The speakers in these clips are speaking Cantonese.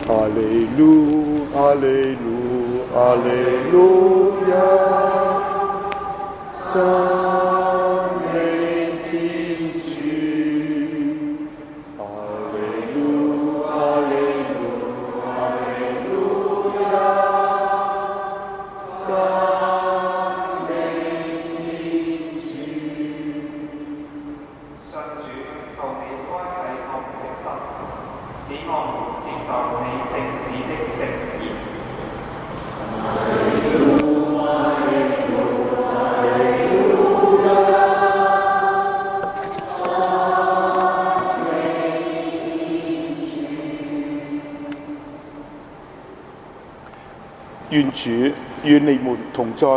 阿利路，阿利路，阿利路亞，讚美天主。阿利路，阿利路，阿利路亞，讚美天主。 上主，求你開啟我們的心，使我們接受你聖子的聖言。 願主與你們同在。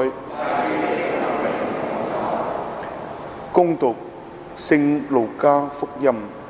恭讀聖路加福音。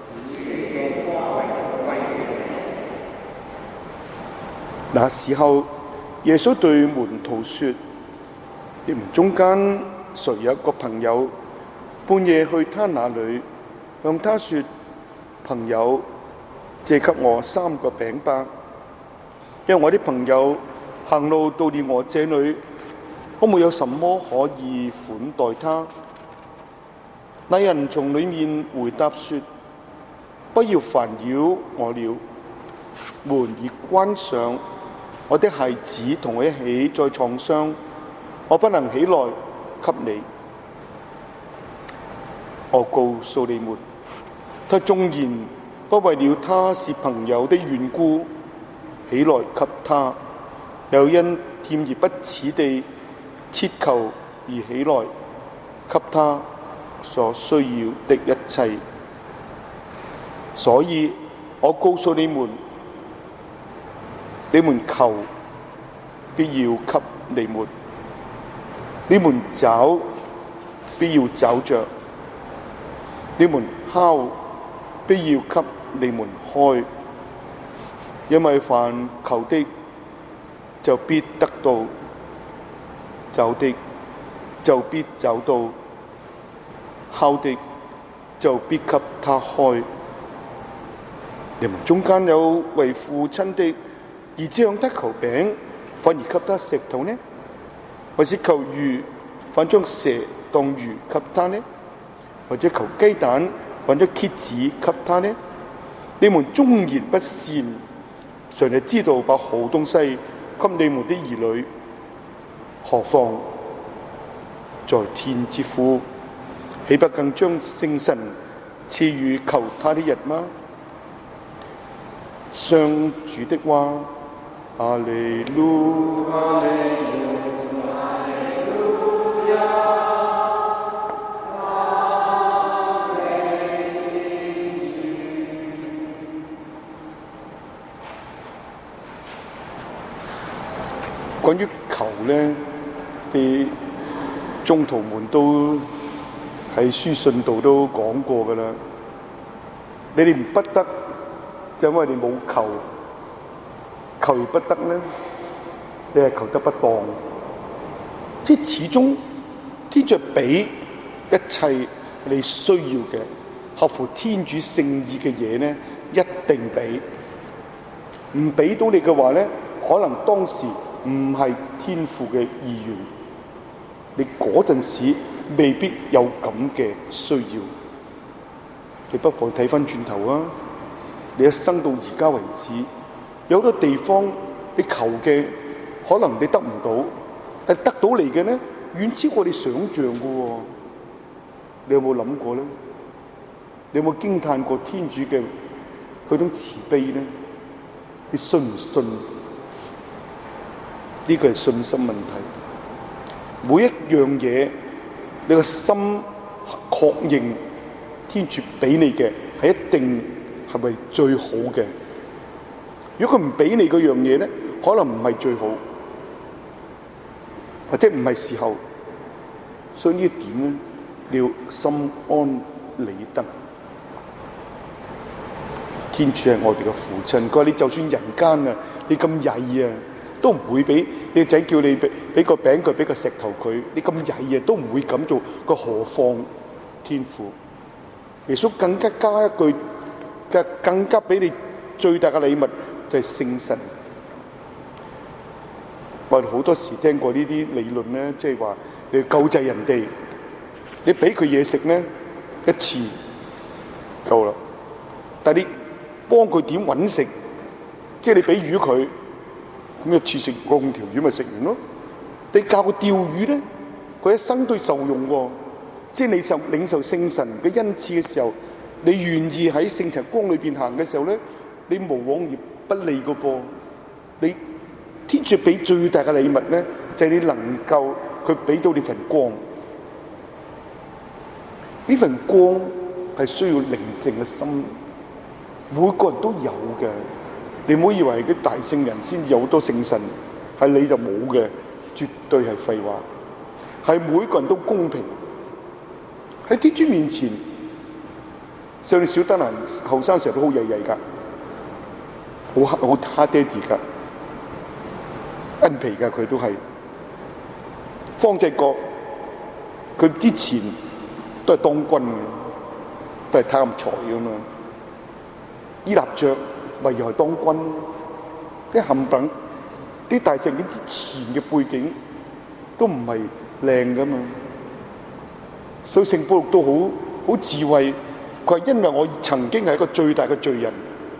那時候，耶穌對門徒說：你們中間誰有一個朋友，半夜去他那裏，向他說：朋友，借給我3個餅吧，因為我的朋友行路到了我這裏，我沒有什麼可以款待他。那人從裏面回答說：不要煩擾我了，門已關上，我的孩子同我一起在床上，我不能起來給你。我告訴你們，他縱然不為了他是朋友的緣故起來給他，又因欠而不始地切求而起來給他所需要的一切。所以我告訴你們，你們求，必要給你們；你們找，必要找着；你們敲，必要給你們開。因為凡求的，就必得到；找的，就必找到；敲的，就必給他開。你們中間有為父親的兒子向他求餅，反而給他石頭呢？或是求魚，反將蛇當魚給他呢？或者求雞蛋，反將蠍子給他呢？你們縱然不善，誰人知道把好東西給你們的兒女，何況在天之父，豈不更將聖神賜予求他的人嗎？上主的話。阿利路，阿利路，阿利路亞，讚美天主。關於求呢，啲宗徒們都喺書信度都講過噶啦。你哋唔不得，就因為你冇求。求而不得呢，你係求得不當。即係始終天主俾一切你需要嘅，合乎天主聖意嘅嘢呢，一定俾。唔俾到你嘅話呢，可能當時唔係天父嘅意願，你嗰陣時未必有咁嘅需要。你不妨睇翻轉頭啊！你一生到而家為止。有好多地方你求嘅可能你得唔到，但係得到嚟嘅呢，遠超過你想象嘅喎。你有冇諗過呢？你有冇驚嘆過天主嘅嗰種慈悲呢？你信唔信？呢個係信心問題。每一樣嘢，你個心確認天主俾你嘅係一定係咪最好嘅？如果佢唔俾你嗰樣嘢咧，可能唔係最好，或者唔係時候，所以呢一點咧，你要心安理得。天主係我哋嘅父親，佢話你就算人間啊，你咁曳啊，都唔會俾你個仔叫你俾個餅佢，俾個石頭佢，你咁曳啊，都唔會咁做，佢何況天父？耶穌更加加一句，更加俾你最大嘅禮物。 就係聖神。我哋好多時聽過呢啲理論咧，即係話你救濟人哋，你俾佢嘢食咧一次夠啦，但係你幫佢點揾食，即係你俾魚佢，咁一次食嗰5條魚咪食完咯。你教佢釣魚咧，佢一生都受用喎。即係你領受聖神嘅恩賜嘅時候，你願意喺聖神光裏邊行嘅時候咧，你無往而不利個噃。你天主俾最大嘅禮物咧，就係你能夠佢俾到你份光。呢份光係需要寧靜嘅心，每個人都有嘅。你唔好以為啲大聖人先至有好多聖神，係你就冇嘅，絕對係廢話。係每個人都公平喺天主面前。上次小德蘭後生時候都好曳曳㗎，好蝦爹哋㗎，恩皮㗎，佢都係。方濟各佢之前都係當軍嘅，都係貪財㗎嘛。伊納爵咪又係當軍，啲冚唪啲大聖人之前嘅背景都唔係靚㗎嘛。所以聖保祿都好智慧。佢話因為我曾經係一個最大嘅罪人，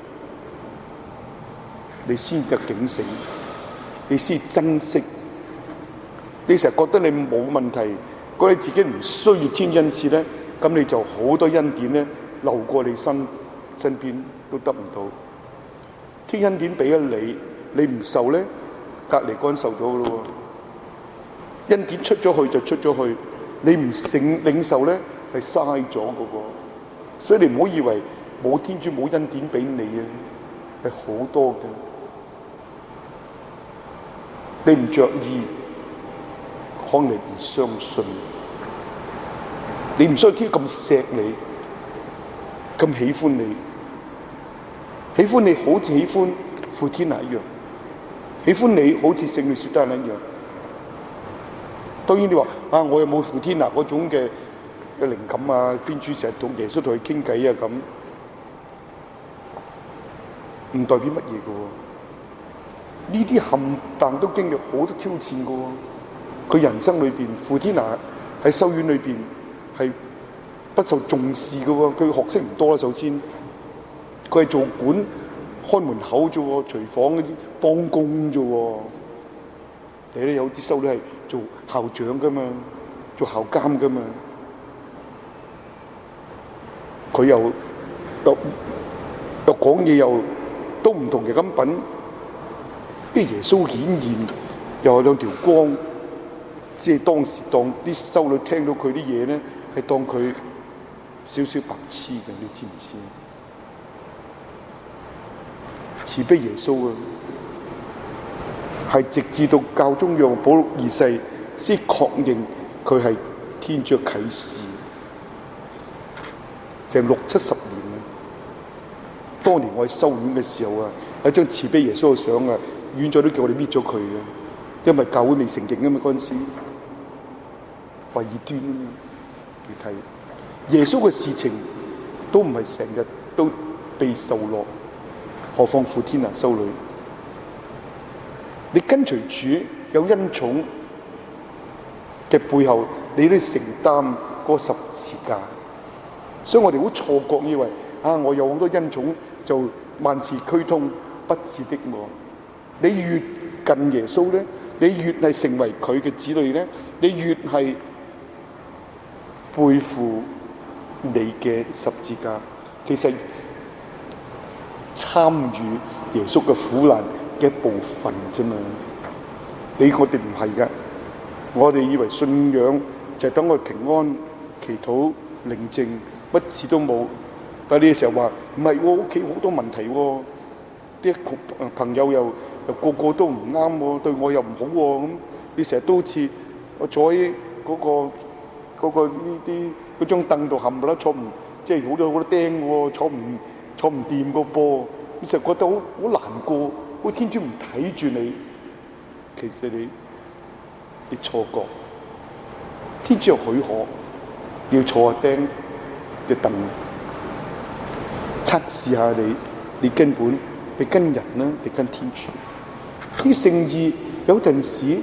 你先至警醒，你先珍惜。你成日覺得你冇問題，覺得你自己唔需要天恩賜咧，咁你就好多恩典咧流過你身邊都得唔到。天恩典俾咗你，你唔受咧，隔離嗰人受咗噶咯喎。恩典出咗去就出咗去，你唔領受咧係嘥咗嗰個。所以你唔好以為冇天主冇恩典俾你啊，係好多嘅。你唔着意，可能你唔相信。你唔需要天咁錫你，咁喜歡你，喜歡你好似喜歡傅天娜一樣，喜歡你好似聖女小德蘭一樣。當然你話啊，我又冇傅天娜嗰種嘅靈感啊，天主成日同耶穌同佢傾偈啊，咁唔代表乜嘢嘅喎。呢啲冚唪都經歷好多挑戰嘅喎。佢人生裏邊，傅天娜喺修院裏邊係不受重視嘅喎。佢學識唔多啦，首先佢係做管開門口啫喎，廚房嗰啲幫工啫喎。你咧有啲修女係做校長噶嘛，做校監噶嘛。佢又講嘢又都唔同嘅咁品，啲耶穌顯現又有兩條光，即係當時當啲修女聽到佢啲嘢咧，係當佢少少白痴嘅，你知唔知？慈悲耶穌啊，係直至到教宗若望保祿二世先確認佢係天主嘅啟示。成60-70年啦！當年我喺修院嘅時候啊，有張慈悲耶穌嘅相啊，院長都叫我哋搣咗佢嘅，因為教會未承認啊嘛嗰陣時，話異端啊嘛。你睇耶穌嘅事情都唔係成日都被受落，何況傅天娜修女？你跟隨主有恩寵嘅背後，你都要承擔嗰十字架。所以我哋好錯覺以為啊，我有好多恩寵就萬事俱通，不是的喎。你越近耶穌咧，你越係成為佢嘅子女咧，你越係背負你嘅十字架。其實參與耶穌嘅苦難嘅一部分啫嘛。我哋唔係㗎，我哋以為信仰就係等我哋平安、祈禱、寧靜。乜事都冇，但係呢個時候話唔係喎，屋企好多問題喎，啲朋友又個個都唔啱喎，對我又唔好喎，咁你成日都好似我坐喺嗰張凳度冚唪唥坐唔，即係好多釘喎，坐唔掂個噃，你成日覺得好難過，好似天主唔睇住你，其實你錯覺，天主有許可，要坐下釘嘅凳測試下你根本你跟人咧，你跟天主。啲聖意有陣時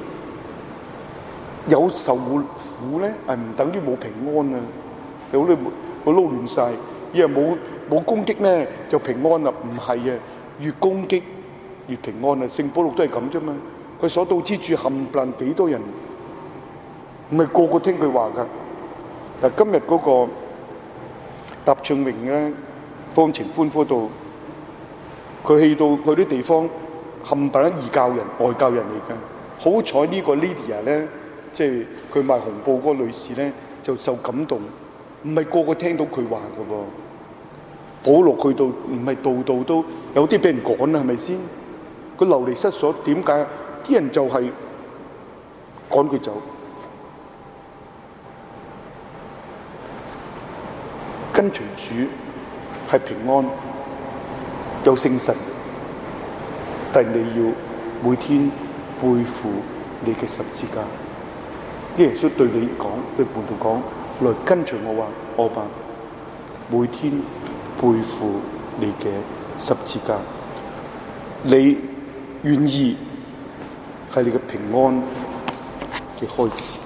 有受苦咧，係唔等於冇平安啊！有啲我撈亂晒，以為冇攻擊咧就平安啦，唔係啊！越攻擊越平安啊！聖保祿都係咁啫嘛，佢所到之處冚唪唥幾多人，唔係個個聽佢話噶。嗱，今日嗰個答唱詠咧，方情寬闊度，佢去到佢啲地方冚唪唥異教人、外教人嚟㗎。好彩呢個 Lydia 咧，即係佢賣紅布嗰個女士咧，就受感動，唔係個個聽到佢話㗎噃。保祿去到唔係度度都有啲俾人趕啦，係咪先？佢流離失所，點解？啲人就係趕佢走。跟隨主係平安，有聖神，但係你要每天背負你嘅十字架。耶穌對你講，對門徒講：來跟隨我吧，每天背負你嘅十字架。你願意係你嘅平安嘅開始。